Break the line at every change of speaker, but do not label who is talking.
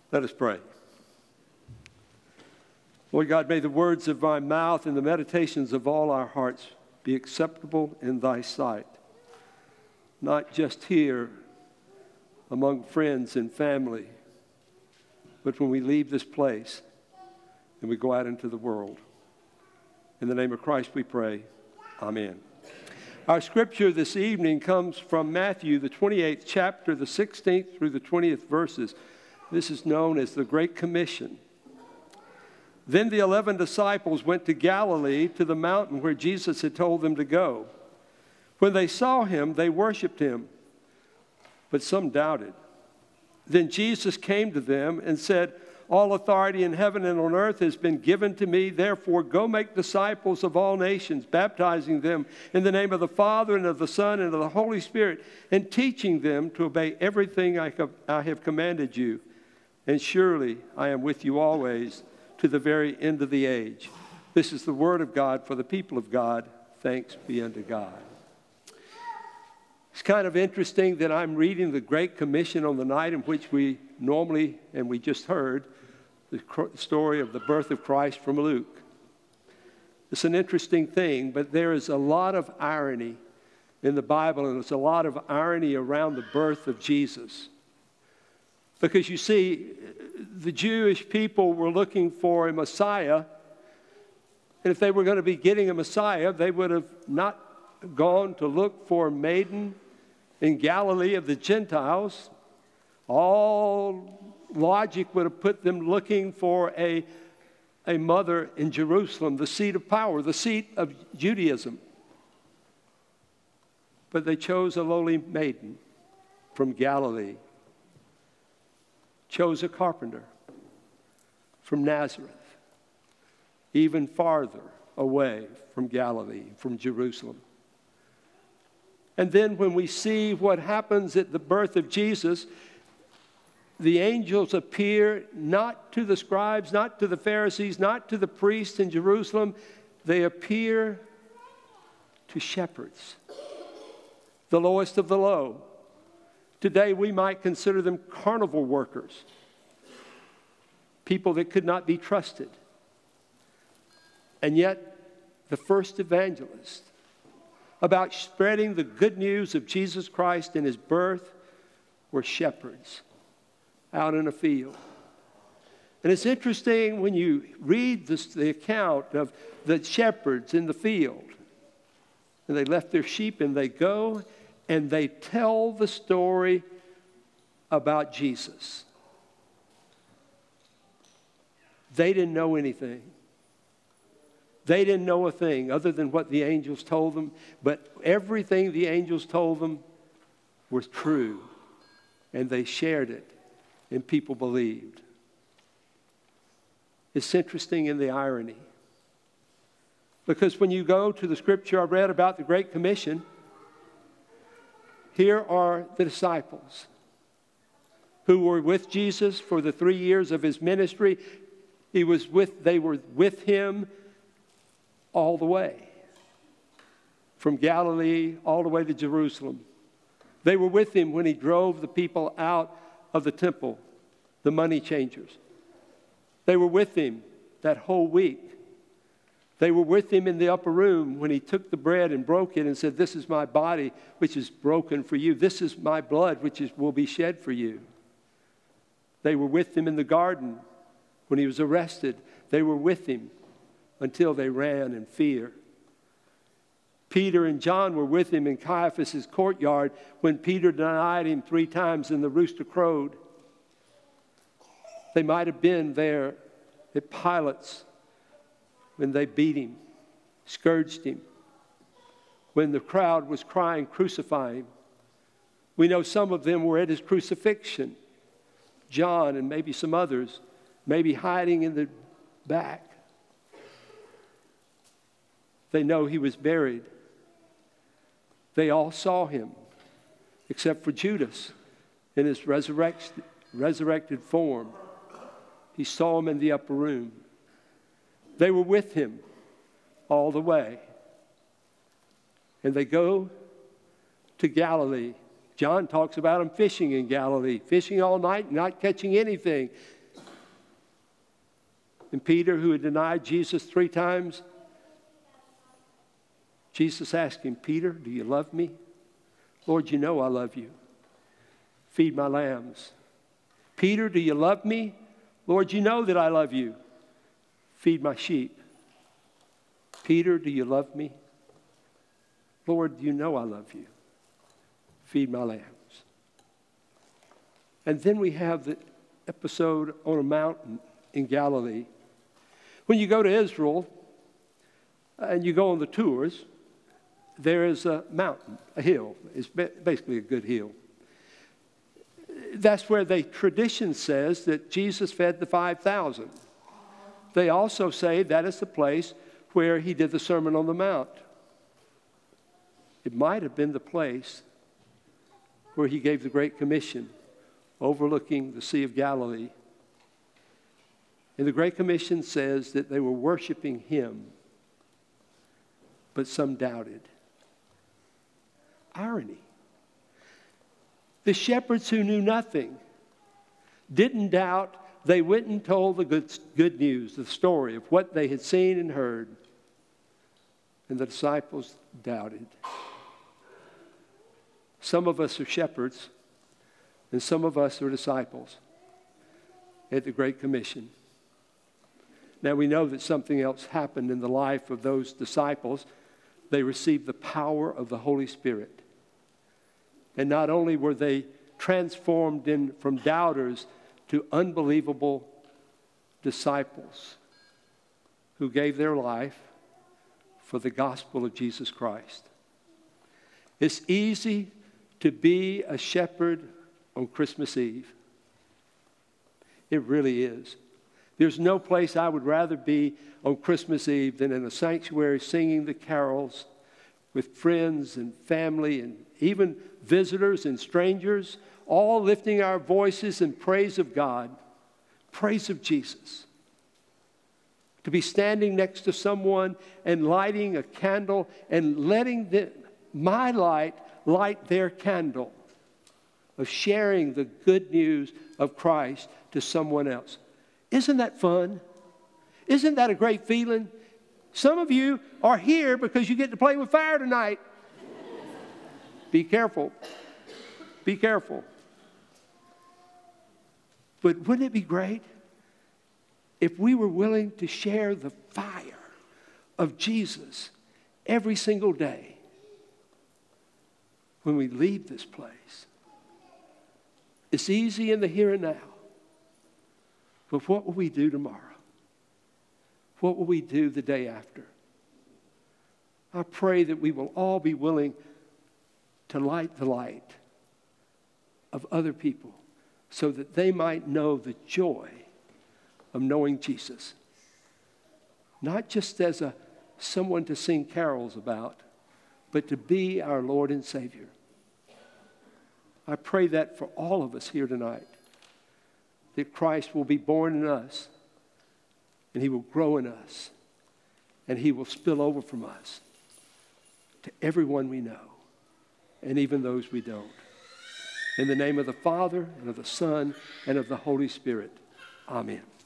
Let us pray. Lord God, may the words of my mouth and the meditations of all our hearts be acceptable in thy sight, not just here among friends and family, but when we leave this place and we go out into the world. In the name of Christ we pray. Amen. Our scripture this evening comes from Matthew, the 28th chapter, the 16th through the 20th verses. This is known as the Great Commission. Then the 11 disciples went to Galilee, to the mountain where Jesus had told them to go. When they saw him, they worshiped him, but some doubted. Then Jesus came to them and said, "All authority in heaven and on earth has been given to me. Therefore, go make disciples of all nations, baptizing them in the name of the Father and of the Son and of the Holy Spirit, and teaching them to obey everything I have commanded you. And surely I am with you always to the very end of the age." This is the word of God for the people of God. Thanks be unto God. It's kind of interesting that I'm reading the Great Commission on the night in which we normally, and we just heard, the story of the birth of Christ from Luke. It's an interesting thing, but there is a lot of irony in the Bible, and there's a lot of irony around the birth of Jesus. Because you see, the Jewish people were looking for a Messiah, and if they were going to be getting a Messiah, they would have not gone to look for a maiden in Galilee of the Gentiles. All logic would have put them looking for a mother in Jerusalem, the seat of power, the seat of Judaism. But they chose a lowly maiden from Galilee, chose a carpenter from Nazareth, even farther away from Galilee, from Jerusalem. And then when we see what happens at the birth of Jesus, the angels appear not to the scribes, not to the Pharisees, not to the priests in Jerusalem. They appear to shepherds, the lowest of the low. Today we might consider them carnival workers, people that could not be trusted. And yet the first evangelist about spreading the good news of Jesus Christ and his birth were shepherds out in a field. And it's interesting when you read the account of the shepherds in the field. And they left their sheep and they go and they tell the story about Jesus. They didn't know anything. They didn't know a thing other than what the angels told them. But everything the angels told them was true. And they shared it. And people believed. It's interesting in the irony. Because when you go to the scripture I read about the Great Commission, here are the disciples who were with Jesus for the 3 years of his ministry. They were with him all the way. From Galilee all the way to Jerusalem. They were with him when he drove the people out of the temple, the money changers. They were with him that whole week. They were with him in the upper room when he took the bread and broke it and said, "This is my body, which is broken for you. This is my blood, which will be shed for you." They were with him in the garden when he was arrested. They were with him until they ran in fear. Peter and John were with him in Caiaphas' courtyard when Peter denied him 3 times and the rooster crowed. They might have been there at Pilate's when they beat him, scourged him, when the crowd was crying, "Crucify him." We know some of them were at his crucifixion. John and maybe some others, maybe hiding in the back. They know he was buried. They all saw him, except for Judas in his resurrected form. He saw him in the upper room. They were with him all the way. And they go to Galilee. John talks about them fishing in Galilee, fishing all night, not catching anything. And Peter, who had denied Jesus 3 times, Jesus asked him, Peter, do you love me? Lord, you know I love you. Feed my lambs. Peter, do you love me? Lord, you know that I love you. Feed my sheep. Peter, do you love me? Lord, you know I love you. Feed my lambs. And then we have the episode on a mountain in Galilee. When you go to Israel and you go on the tours, there is a mountain, a hill. It's basically a good hill. That's where the tradition says that Jesus fed the 5,000. They also say that is the place where he did the Sermon on the Mount. It might have been the place where he gave the Great Commission, overlooking the Sea of Galilee. And the Great Commission says that they were worshiping him, but some doubted. Irony. The shepherds who knew nothing didn't doubt. They went and told the good news, the story of what they had seen and heard. And the disciples doubted. Some of us are shepherds, and some of us are disciples at the Great Commission. Now we know that something else happened in the life of those disciples. They received the power of the Holy Spirit. And not only were they transformed from doubters to unbelievable disciples who gave their life for the gospel of Jesus Christ. It's easy to be a shepherd on Christmas Eve. It really is. There's no place I would rather be on Christmas Eve than in a sanctuary singing the carols with friends and family and even visitors and strangers, all lifting our voices in praise of God, praise of Jesus. To be standing next to someone and lighting a candle and letting my light light their candle, of sharing the good news of Christ to someone else. Isn't that fun? Isn't that a great feeling? Some of you are here because you get to play with fire tonight. Be careful. Be careful. But wouldn't it be great if we were willing to share the fire of Jesus every single day when we leave this place? It's easy in the here and now. But what will we do tomorrow? What will we do the day after? I pray that we will all be willing to light the light of other people so that they might know the joy of knowing Jesus. Not just as someone to sing carols about, but to be our Lord and Savior. I pray that for all of us here tonight, that Christ will be born in us, and he will grow in us, and he will spill over from us to everyone we know, and even those we don't. In the name of the Father, and of the Son, and of the Holy Spirit. Amen.